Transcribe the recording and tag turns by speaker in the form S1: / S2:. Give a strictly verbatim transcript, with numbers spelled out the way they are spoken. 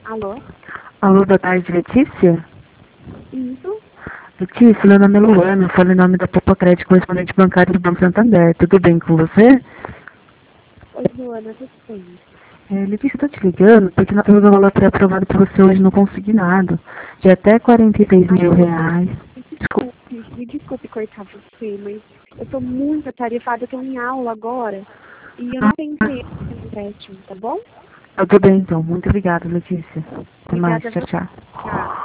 S1: Alô?
S2: Alô, boa tarde, Letícia?
S1: Isso?
S2: Letícia, meu nome é Luana, eu falo em nome da Popa Crédito, correspondente bancário do Banco Santander. Tudo bem com você?
S1: Oi, Luana, tudo bem?
S2: É, Letícia, eu tô te ligando porque nós temos um valor pré-aprovado para você hoje no consignado, de até quarenta e seis mil reais.
S1: Me desculpe, me desculpe cortar você, mas eu tô muito atarefada, eu tô em aula agora e eu não tenho
S2: Ah,
S1: tempo de empréstimo, tá bom?
S2: tudo bem então, muito obrigada, Letícia. Até mais,
S1: Obrigada a
S2: tchau,
S1: você.
S2: tchau.
S1: Tchau.